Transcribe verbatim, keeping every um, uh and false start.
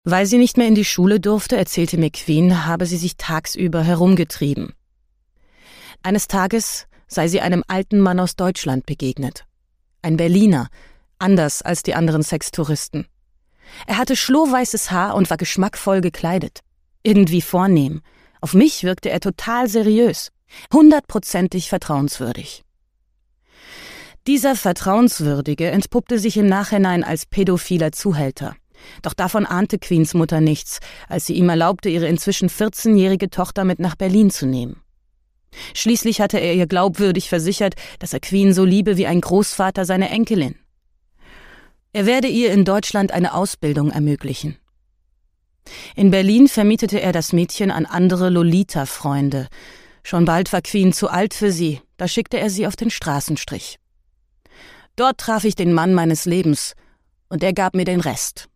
Weil sie nicht mehr in die Schule durfte, erzählte mir Queen, habe sie sich tagsüber herumgetrieben. Eines Tages sei sie einem alten Mann aus Deutschland begegnet. Ein Berliner, anders als die anderen Sextouristen. Er hatte schlohweißes Haar und war geschmackvoll gekleidet. Irgendwie vornehm. Auf mich wirkte er total seriös, hundertprozentig vertrauenswürdig. Dieser Vertrauenswürdige entpuppte sich im Nachhinein als pädophiler Zuhälter. Doch davon ahnte Queens Mutter nichts, als sie ihm erlaubte, ihre inzwischen vierzehnjährige Tochter mit nach Berlin zu nehmen. Schließlich hatte er ihr glaubwürdig versichert, dass er Queen so liebe wie ein Großvater seine Enkelin. Er werde ihr in Deutschland eine Ausbildung ermöglichen. In Berlin vermietete er das Mädchen an andere Lolita-Freunde. Schon bald war Queen zu alt für sie, da schickte er sie auf den Straßenstrich. Dort traf ich den Mann meines Lebens, und er gab mir den Rest.